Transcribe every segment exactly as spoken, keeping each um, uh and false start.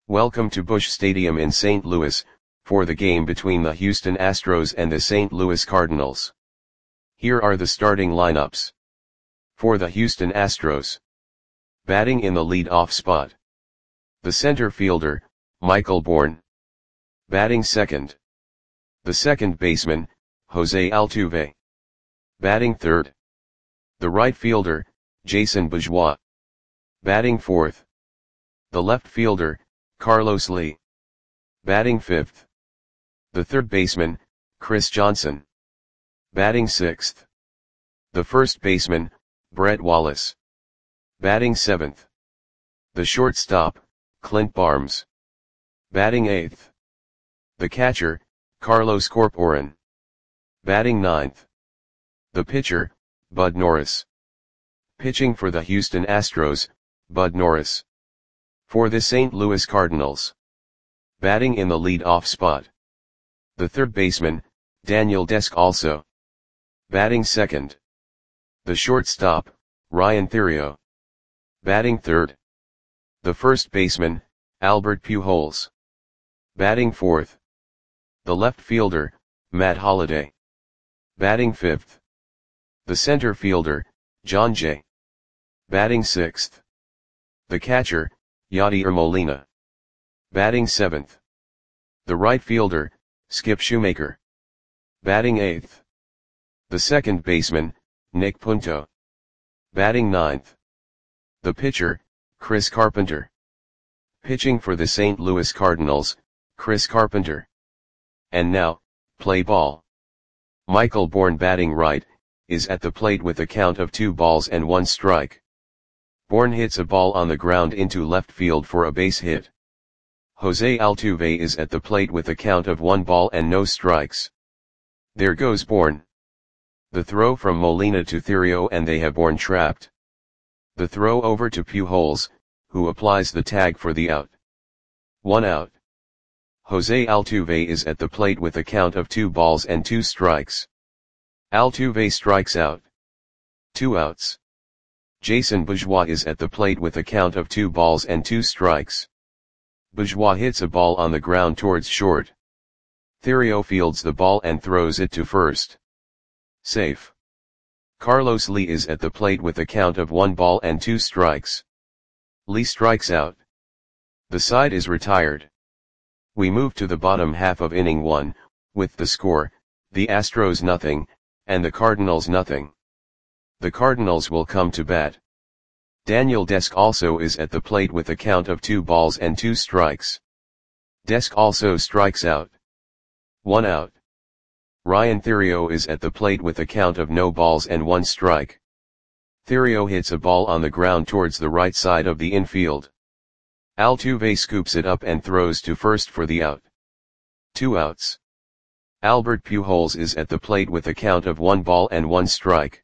Welcome to Busch Stadium in Saint Louis, for the game between the Houston Astros and the Saint Louis Cardinals. Here are the starting lineups. For the Houston Astros. Batting in the lead-off spot. The center fielder, Michael Bourn. Batting second. The second baseman, Jose Altuve. Batting third. The right fielder, Jason Bourgeois. Batting fourth. The left fielder, Carlos Lee. Batting fifth. The third baseman, Chris Johnson. Batting sixth. The first baseman, Brett Wallace. Batting seventh. The shortstop, Clint Barnes. Batting eighth. The catcher, Carlos Corporan. Batting ninth. The pitcher, Bud Norris. Pitching for the Houston Astros, Bud Norris. For the Saint Louis Cardinals. Batting in the lead-off spot. The third baseman, Daniel Descalso. Batting second. The shortstop, Ryan Theriot. Batting third. The first baseman, Albert Pujols. Batting fourth. The left fielder, Matt Holliday. Batting fifth. The center fielder, Jon Jay. Batting sixth. The catcher, Yadier Molina. Batting seventh. The right fielder, Skip Shoemaker. Batting eighth. The second baseman, Nick Punto. Batting ninth. The pitcher, Chris Carpenter. Pitching for the Saint Louis Cardinals, Chris Carpenter. And now, play ball. Michael Bourn, batting right, is at the plate with a count of two balls and one strike. Bourn hits a ball on the ground into left field for a base hit. Jose Altuve is at the plate with a count of one ball and no strikes. There goes Bourn. The throw from Molina to Theriot, and they have Bourn trapped. The throw over to Pujols, who applies the tag for the out. One out. Jose Altuve is at the plate with a count of two balls and two strikes. Altuve strikes out. Two outs. Jason Bourgeois is at the plate with a count of two balls and two strikes. Bourgeois hits a ball on the ground towards short. Theriot fields the ball and throws it to first. Safe. Carlos Lee is at the plate with a count of one ball and two strikes. Lee strikes out. The side is retired. We move to the bottom half of inning one, with the score, the Astros nothing, and the Cardinals nothing. The Cardinals will come to bat. Daniel Descalso is at the plate with a count of two balls and two strikes. Descalso strikes out. One out. Ryan Theriot is at the plate with a count of no balls and one strike. Theriot hits a ball on the ground towards the right side of the infield. Altuve scoops it up and throws to first for the out. Two outs. Albert Pujols is at the plate with a count of one ball and one strike.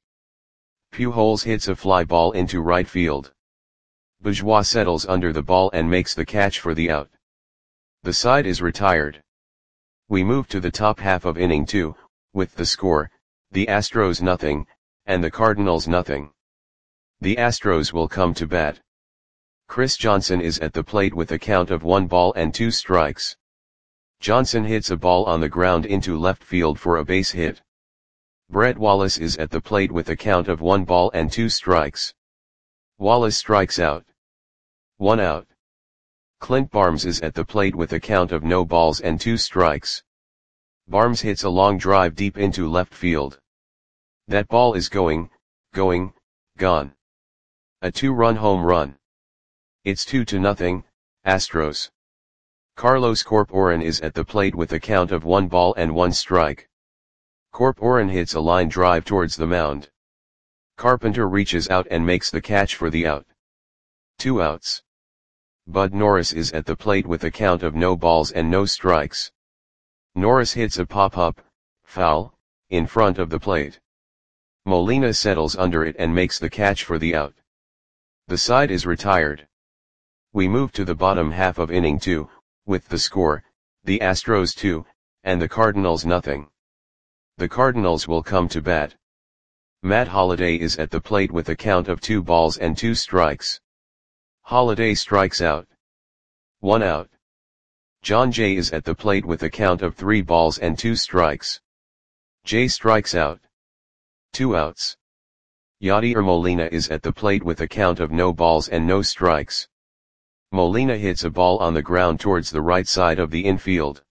Pujols hits a fly ball into right field. Bourgeois settles under the ball and makes the catch for the out. The side is retired. We move to the top half of inning two, with the score, the Astros nothing, and the Cardinals nothing. The Astros will come to bat. Chris Johnson is at the plate with a count of one ball and two strikes. Johnson hits a ball on the ground into left field for a base hit. Brett Wallace is at the plate with a count of one ball and two strikes. Wallace strikes out. One out. Clint Barnes is at the plate with a count of no balls and two strikes. Barnes hits a long drive deep into left field. That ball is going, going, gone. A two-run home run. It's two to nothing, Astros. Carlos Corporan is at the plate with a count of one ball and one strike. Corporan hits a line drive towards the mound. Carpenter reaches out and makes the catch for the out. Two outs. Bud Norris is at the plate with a count of no balls and no strikes. Norris hits a pop-up, foul, in front of the plate. Molina settles under it and makes the catch for the out. The side is retired. We move to the bottom half of inning two, with the score, the Astros two, and the Cardinals nothing. The Cardinals will come to bat. Matt Holliday is at the plate with a count of two balls and two strikes. Holliday strikes out. One out. John Jay is at the plate with a count of three balls and two strikes. Jay strikes out. Two outs. Yadier Molina is at the plate with a count of no balls and no strikes. Molina hits a ball on the ground towards the right side of the infield.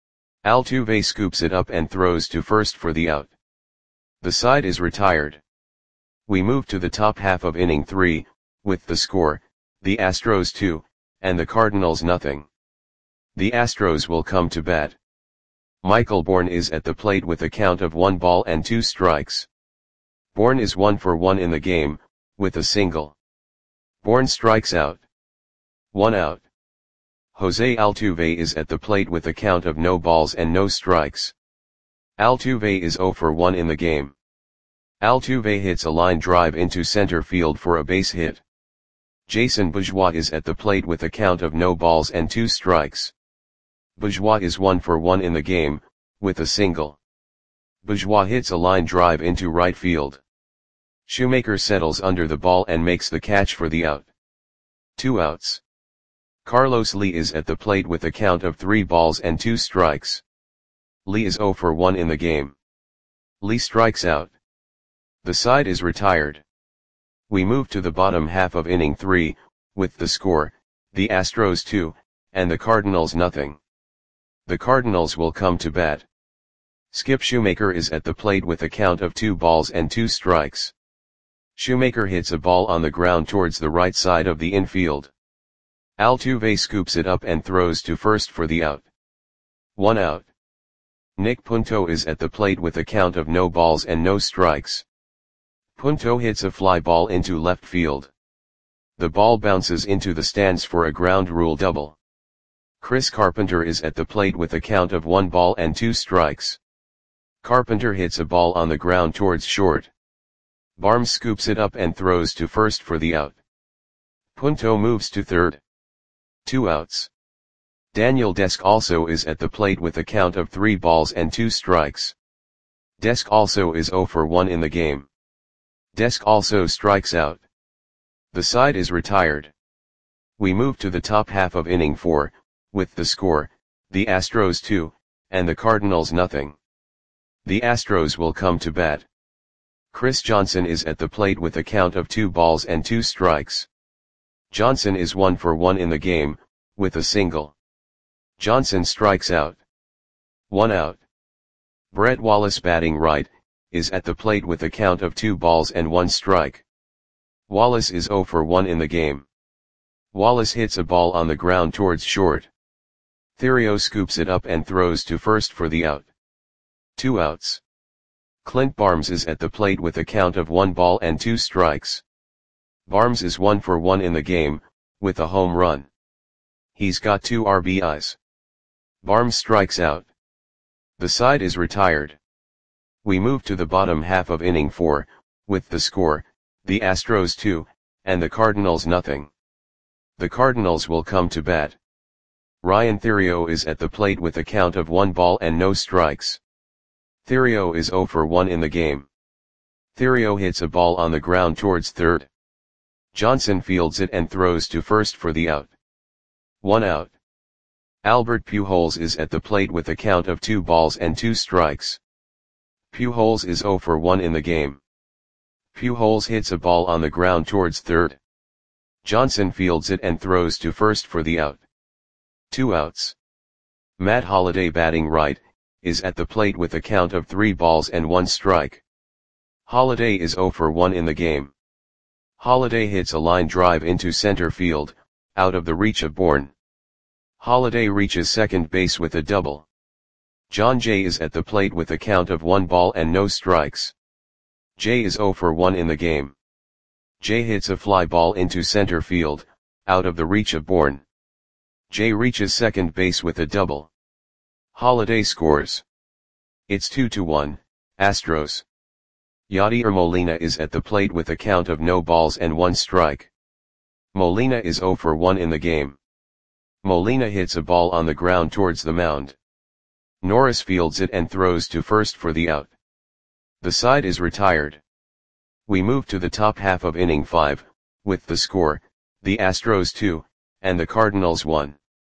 Altuve scoops it up and throws to first for the out. The side is retired. We move to the top half of inning three, with the score, the Astros two, and the Cardinals nothing. The Astros will come to bat. Michael Bourn is at the plate with a count of one ball and two strikes. Bourn is one for one in the game, with a single. Bourn strikes out. One out. Jose Altuve is at the plate with a count of no balls and no strikes. Altuve is zero for one in the game. Altuve hits a line drive into center field for a base hit. Jason Bourgeois is at the plate with a count of no balls and two strikes. Bourgeois is one for one in the game, with a single. Bourgeois hits a line drive into right field. Shoemaker settles under the ball and makes the catch for the out. Two outs. Carlos Lee is at the plate with a count of three balls and two strikes. Lee is zero for one in the game. Lee strikes out. The side is retired. We move to the bottom half of inning three, with the score, the Astros two, and the Cardinals nothing. The Cardinals will come to bat. Skip Shoemaker is at the plate with a count of two balls and two strikes. Shoemaker hits a ball on the ground towards the right side of the infield. Altuve scoops it up and throws to first for the out. One out. Nick Punto is at the plate with a count of no balls and no strikes. Punto hits a fly ball into left field. The ball bounces into the stands for a ground rule double. Chris Carpenter is at the plate with a count of one ball and two strikes. Carpenter hits a ball on the ground towards short. Barnes scoops it up and throws to first for the out. Punto moves to third. Two outs. Daniel Desk also is at the plate with a count of three balls and two strikes. Desk also is zero for one in the game. Desk also strikes out. The side is retired. We move to the top half of inning four, with the score, the Astros two, and the Cardinals nothing. The Astros will come to bat. Chris Johnson is at the plate with a count of two balls and two strikes. Johnson is one for one in the game, with a single. Johnson strikes out. One out. Brett Wallace batting right, is at the plate with a count of two balls and one strike. Wallace is zero for one in the game. Wallace hits a ball on the ground towards short. Theriot scoops it up and throws to first for the out. Two outs. Clint Barnes is at the plate with a count of one ball and two strikes. Barnes is one for one in the game, with a home run. He's got two R B Is. Barnes strikes out. The side is retired. We move to the bottom half of inning four, with the score, the Astros two, and the Cardinals nothing. The Cardinals will come to bat. Ryan Theriot is at the plate with a count of one ball and no strikes. Theriot is zero for one in the game. Theriot hits a ball on the ground towards third. Johnson fields it and throws to first for the out. One out. Albert Pujols is at the plate with a count of two balls and two strikes. Pujols is zero for one in the game. Pujols hits a ball on the ground towards third. Johnson fields it and throws to first for the out. Two outs. Matt Holliday batting right, is at the plate with a count of three balls and one strike. Holliday is zero for one in the game. Holliday hits a line drive into center field, out of the reach of Bourne. Holliday reaches second base with a double. John Jay is at the plate with a count of one ball and no strikes. Jay is zero for one in the game. Jay hits a fly ball into center field, out of the reach of Bourne. Jay reaches second base with a double. Holliday scores. It's two to one, Astros. Yadier Molina is at the plate with a count of no balls and one strike. Molina is zero for one in the game. Molina hits a ball on the ground towards the mound. Norris fields it and throws to first for the out. The side is retired. We move to the top half of inning five, with the score, the Astros two, and the Cardinals one.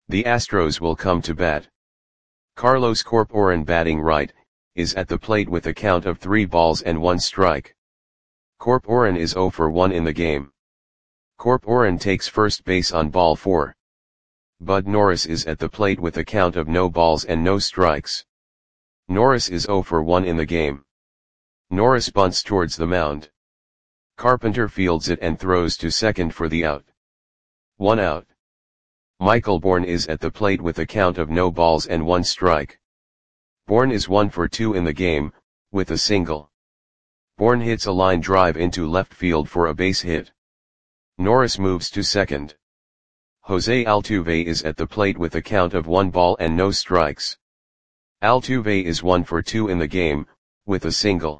The Astros will come to bat. Carlos Corporan, batting right, is at the plate with a count of three balls and one strike. Corporan is zero for one in the game. Corporan takes first base on ball four. Bud Norris is at the plate with a count of no balls and no strikes. Norris is zero for one in the game. Norris bunts towards the mound. Carpenter fields it and throws to second for the out. One out. Michael Bourn is at the plate with a count of no balls and one strike. Bourn is one for two in the game, with a single. Bourn hits a line drive into left field for a base hit. Norris moves to second. Jose Altuve is at the plate with a count of one ball and no strikes. Altuve is one for two in the game, with a single.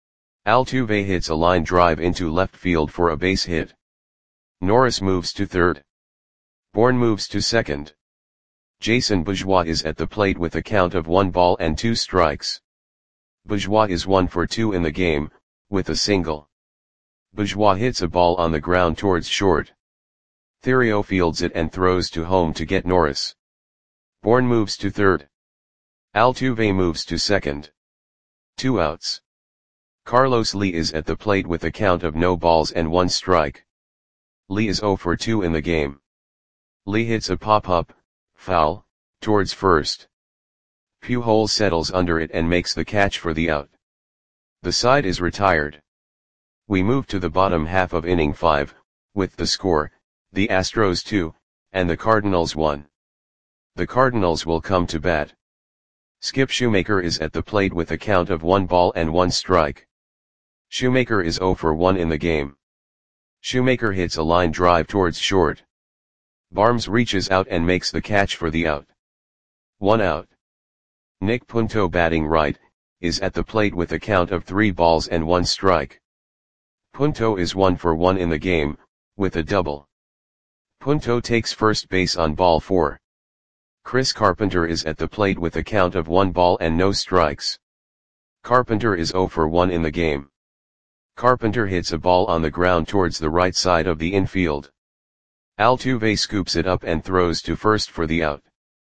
Altuve hits a line drive into left field for a base hit. Norris moves to third. Bourn moves to second. Jason Bourgeois is at the plate with a count of one ball and two strikes. Bourgeois is one for two in the game, with a single. Bourgeois hits a ball on the ground towards short. Theriot fields it and throws to home to get Norris. Bourn moves to third. Altuve moves to second. Two outs. Carlos Lee is at the plate with a count of no balls and one strike. Lee is zero for two in the game. Lee hits a pop-up, foul, towards first. Pujols settles under it and makes the catch for the out. The side is retired. We move to the bottom half of inning five, with the score, the Astros two, and the Cardinals one. The Cardinals will come to bat. Skip Shoemaker is at the plate with a count of one ball and one strike. Shoemaker is zero for one in the game. Shoemaker hits a line drive towards short. Barnes reaches out and makes the catch for the out. One out. Nick Punto, batting right, is at the plate with a count of three balls and one strike. Punto is one for one in the game, with a double. Punto takes first base on ball four. Chris Carpenter is at the plate with a count of one ball and no strikes. Carpenter is zero for one in the game. Carpenter hits a ball on the ground towards the right side of the infield. Altuve scoops it up and throws to first for the out.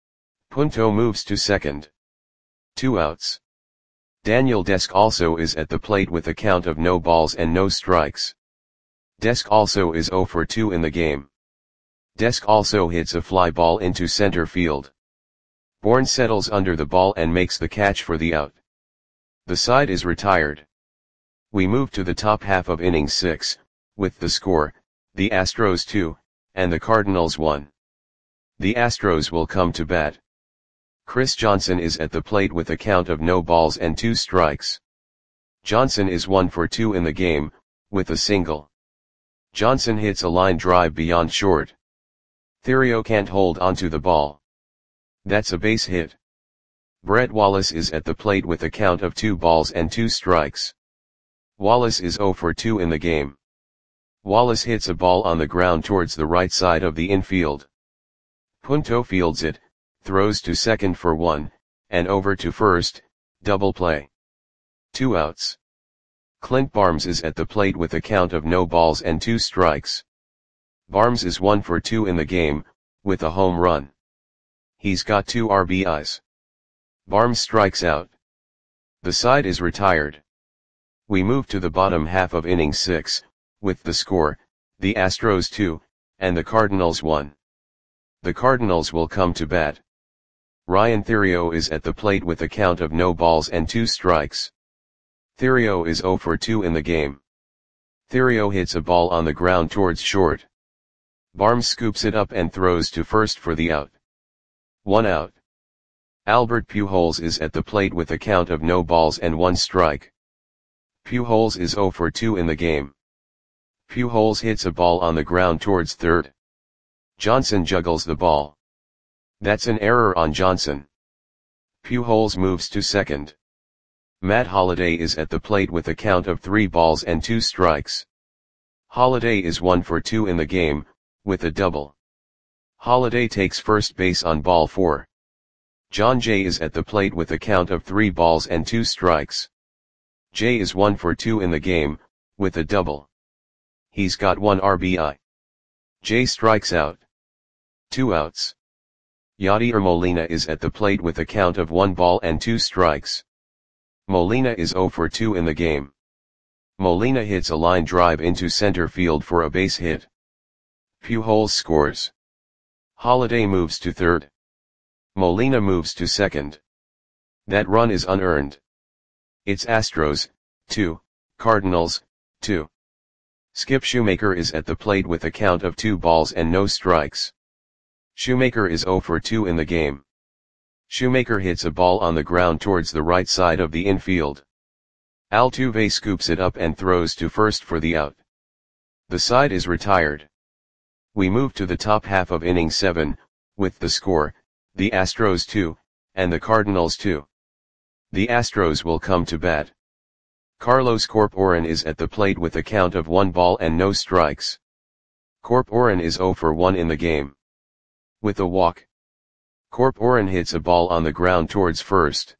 Punto moves to second. Two outs. Daniel Desk also is at the plate with a count of no balls and no strikes. Desk also is zero for two in the game. Desk also hits a fly ball into center field. Bourn settles under the ball and makes the catch for the out. The side is retired. We move to the top half of inning six, with the score, the Astros two, and the Cardinals one. The Astros will come to bat. Chris Johnson is at the plate with a count of no balls and two strikes. Johnson is one for two in the game, with a single. Johnson hits a line drive beyond short. Theriot can't hold onto the ball. That's a base hit. Brett Wallace is at the plate with a count of two balls and two strikes. Wallace is zero for two in the game. Wallace hits a ball on the ground towards the right side of the infield. Punto fields it, throws to second for one, and over to first, double play. Two outs. Clint Barnes is at the plate with a count of no balls and two strikes. Barnes is one for two in the game, with a home run. He's got two R B Is. Barnes strikes out. The side is retired. We move to the bottom half of inning six, with the score, the Astros two, and the Cardinals one. The Cardinals will come to bat. Ryan Theriot is at the plate with a count of no balls and two strikes. Theriot is zero for two in the game. Theriot hits a ball on the ground towards short. Barnes scoops it up and throws to first for the out. One out. Albert Pujols is at the plate with a count of no balls and one strike. Pujols is zero for two in the game. Pujols hits a ball on the ground towards third. Johnson juggles the ball. That's an error on Johnson. Pujols moves to second. Matt Holliday is at the plate with a count of three balls and two strikes. Holliday is one for two in the game, with a double. Holliday takes first base on ball four. John Jay is at the plate with a count of three balls and two strikes. Jay is one for two in the game, with a double. He's got one R B I. Jay strikes out. Two outs. Yadier Molina is at the plate with a count of one ball and two strikes. Molina is zero for two in the game. Molina hits a line drive into center field for a base hit. Pujols scores. Holiday moves to third. Molina moves to second. That run is unearned. It's Astros, two, Cardinals, two. Skip Shoemaker is at the plate with a count of two balls and no strikes. Shoemaker is zero for two in the game. Shoemaker hits a ball on the ground towards the right side of the infield. Altuve scoops it up and throws to first for the out. The side is retired. We move to the top half of inning seven, with the score, the Astros two, and the Cardinals two. The Astros will come to bat. Carlos Corporan is at the plate with a count of one ball and no strikes. Corporan is zero for one in the game. With a walk, Corporan hits a ball on the ground towards first.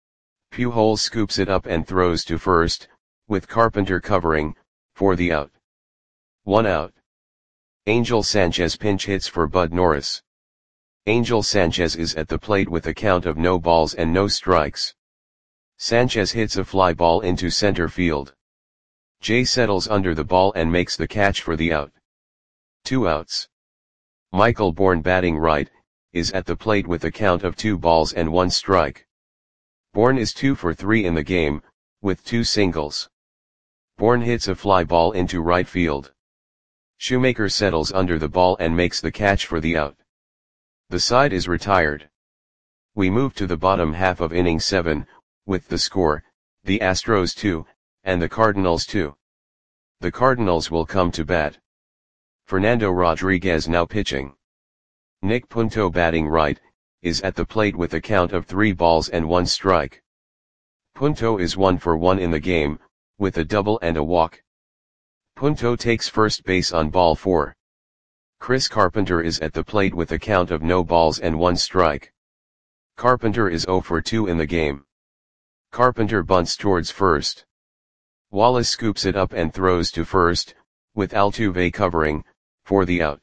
Pujols scoops it up and throws to first, with Carpenter covering, for the out. One out. Angel Sanchez pinch hits for Bud Norris. Angel Sanchez is at the plate with a count of no balls and no strikes. Sanchez hits a fly ball into center field. Jay settles under the ball and makes the catch for the out. Two outs. Michael Bourn, batting right, is at the plate with a count of two balls and one strike. Bourn is two for three in the game, with two singles. Bourn hits a fly ball into right field. Shoemaker settles under the ball and makes the catch for the out. The side is retired. We move to the bottom half of inning seven, with the score, the Astros two, and the Cardinals two. The Cardinals will come to bat. Fernando Rodriguez now pitching. Nick Punto, batting right, is at the plate with a count of three balls and one strike. Punto is one for one in the game, with a double and a walk. Punto takes first base on ball four. Chris Carpenter is at the plate with a count of no balls and one strike. Carpenter is zero for two in the game. Carpenter bunts towards first. Wallace scoops it up and throws to first, with Altuve covering, for the out.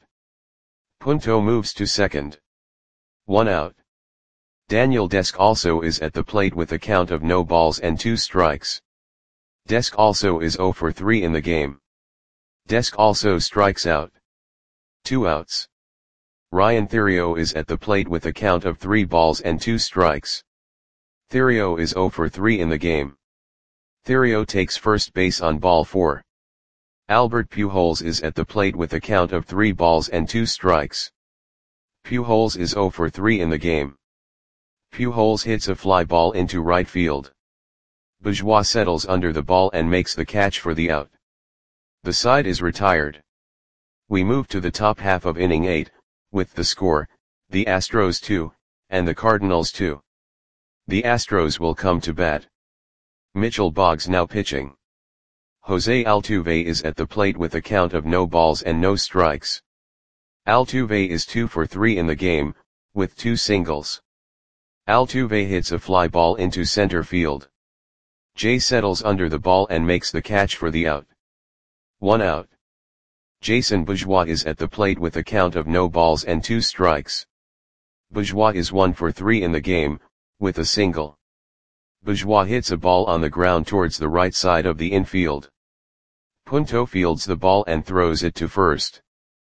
Punto moves to second. One out. Daniel Desk also is at the plate with a count of no balls and two strikes. Desk also is zero for three in the game. Desk also strikes out. Two outs. Ryan Theriot is at the plate with a count of three balls and two strikes. Theriot is zero for three in the game. Theriot takes first base on ball four. Albert Pujols is at the plate with a count of three balls and two strikes. Pujols is zero for three in the game. Pujols hits a fly ball into right field. Bourgeois settles under the ball and makes the catch for the out. The side is retired. We move to the top half of inning eight, with the score, the Astros two, and the Cardinals two. The Astros will come to bat. Mitchell Boggs now pitching. Jose Altuve is at the plate with a count of no balls and no strikes. Altuve is two for three in the game, with two singles. Altuve hits a fly ball into center field. Jay settles under the ball and makes the catch for the out. One out. Jason Bourgeois is at the plate with a count of no balls and two strikes. Bourgeois is one for three in the game, with a single. Bourgeois hits a ball on the ground towards the right side of the infield. Punto fields the ball and throws it to first.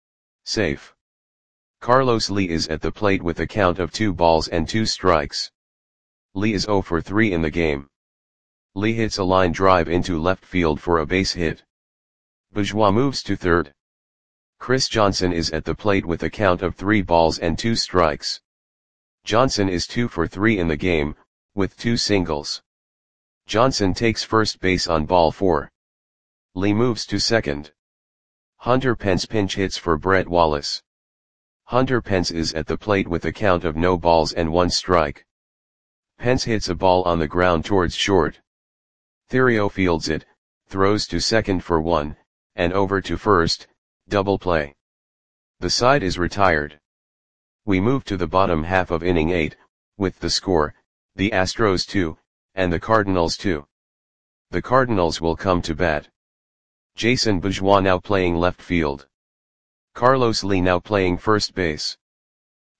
Safe. Carlos Lee is at the plate with a count of two balls and two strikes. Lee is zero for three in the game. Lee hits a line drive into left field for a base hit. Bourgeois moves to third. Chris Johnson is at the plate with a count of three balls and two strikes. Johnson is two for three in the game, with two singles. Johnson takes first base on ball four. Lee moves to second. Hunter Pence pinch hits for Brett Wallace. Hunter Pence is at the plate with a count of no balls and one strike. Pence hits a ball on the ground towards short. Theriot fields it, throws to second for one, and over to first, double play. The side is retired. We move to the bottom half of inning eight, with the score, the Astros two, and the Cardinals two. The Cardinals will come to bat. Jason Bourgeois now playing left field. Carlos Lee now playing first base.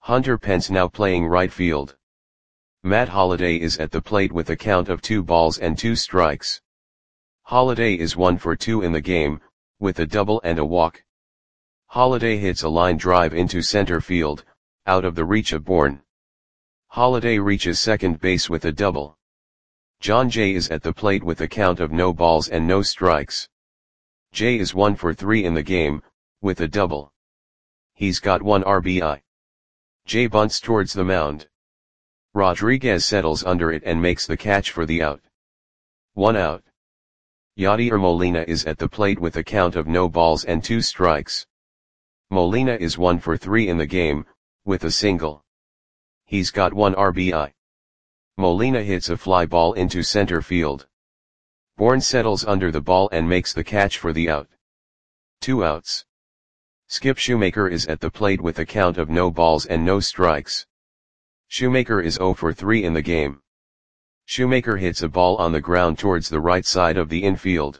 Hunter Pence now playing right field. Matt Holliday is at the plate with a count of two balls and two strikes. Holliday is one for two in the game, with a double and a walk. Holliday hits a line drive into center field, out of the reach of Bourne. Holliday reaches second base with a double. John Jay is at the plate with a count of no balls and no strikes. Jay is one for three in the game, with a double. He's got one R B I. Jay bunts towards the mound. Rodriguez settles under it and makes the catch for the out. One out. Yadier Molina is at the plate with a count of no balls and two strikes. Molina is one for three in the game, with a single. He's got one R B I. Molina hits a fly ball into center field. Bourne settles under the ball and makes the catch for the out. Two outs. Skip Shoemaker is at the plate with a count of no balls and no strikes. Shoemaker is zero for three in the game. Shoemaker hits a ball on the ground towards the right side of the infield.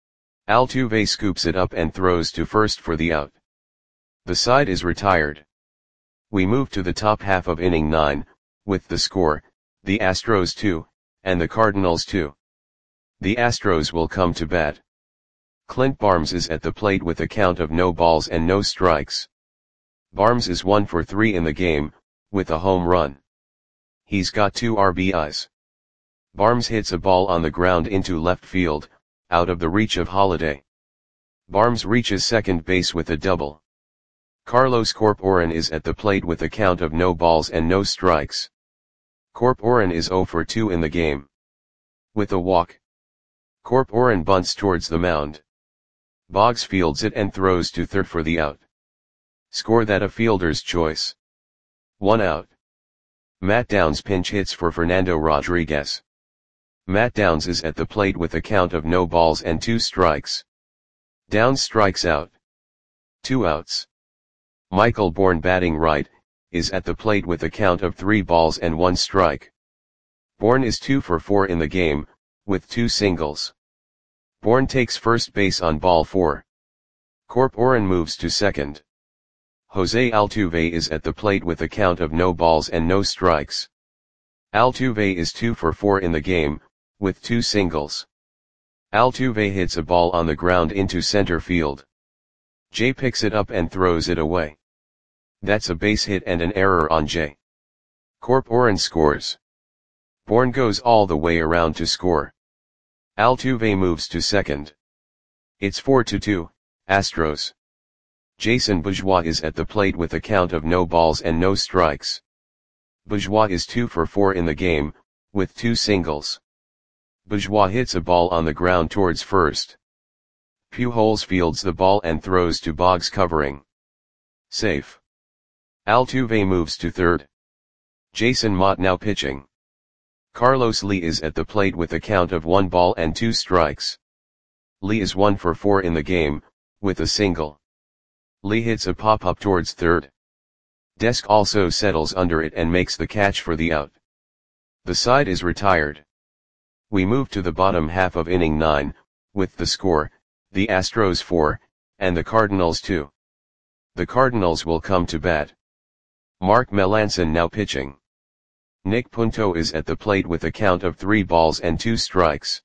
Altuve scoops it up and throws to first for the out. The side is retired. We move to the top half of inning nine, with the score, the Astros two, and the Cardinals two. The Astros will come to bat. Clint Barnes is at the plate with a count of no balls and no strikes. Barnes is one for three in the game, with a home run. He's got two R B Is. Barnes hits a ball on the ground into left field, out of the reach of Holliday. Barnes reaches second base with a double. Carlos Corporan is at the plate with a count of no balls and no strikes. Corporan is zero for two in the game. With a walk. Corporan bunts towards the mound. Boggs fields it and throws to third for the out. Score that a fielder's choice. One out. Matt Downs pinch hits for Fernando Rodriguez. Matt Downs is at the plate with a count of no balls and two strikes. Downs strikes out. Two outs. Michael Bourne batting right, is at the plate with a count of three balls and one strike. Bourne is two for four in the game, with two singles. Bourne takes first base on ball four. Corporan moves to second. Jose Altuve is at the plate with a count of no balls and no strikes. Altuve is two for four in the game, with two singles. Altuve hits a ball on the ground into center field. Jay picks it up and throws it away. That's a base hit and an error on Jay. Corporan scores. Bourne goes all the way around to score. Altuve moves to second. It's four to two, Astros. Jason Bourgeois is at the plate with a count of no balls and no strikes. Bourgeois is two for four in the game, with two singles. Bourgeois hits a ball on the ground towards first. Pujols fields the ball and throws to Boggs covering. Safe. Altuve moves to third. Jason Motte now pitching. Carlos Lee is at the plate with a count of one ball and two strikes. Lee is one for four in the game, with a single. Lee hits a pop-up towards third. Desk also settles under it and makes the catch for the out. The side is retired. We move to the bottom half of inning nine, with the score, the Astros four, and the Cardinals two. The Cardinals will come to bat. Mark Melancon now pitching. Nick Punto is at the plate with a count of three balls and two strikes.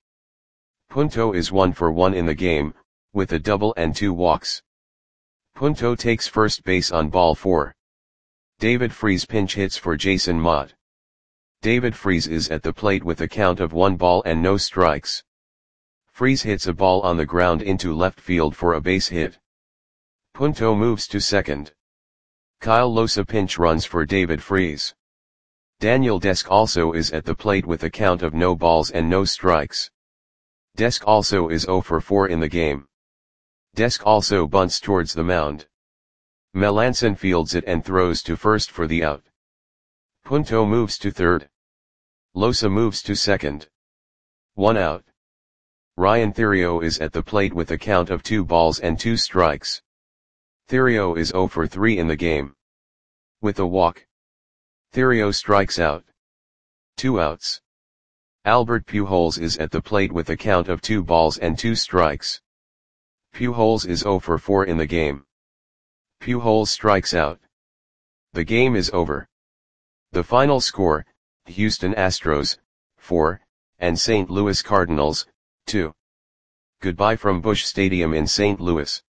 Punto is one for one in the game, with a double and two walks. Punto takes first base on ball four. David Freese pinch hits for Jason Motte. David Freese is at the plate with a count of one ball and no strikes. Freese hits a ball on the ground into left field for a base hit. Punto moves to second. Kyle Losa pinch runs for David Freese. Daniel Desk also is at the plate with a count of no balls and no strikes. Desk also is zero for four in the game. Desk also bunts towards the mound. Melancon fields it and throws to first for the out. Punto moves to third. Losa moves to second. One out. Ryan Theriot is at the plate with a count of two balls and two strikes. Theriot is zero for three in the game. With a walk. Theriot strikes out. Two outs. Albert Pujols is at the plate with a count of two balls and two strikes. Pujols is zero for four in the game. Pujols strikes out. The game is over. The final score, Houston Astros, four, and Saint Louis Cardinals, two. Goodbye from Busch Stadium in Saint Louis.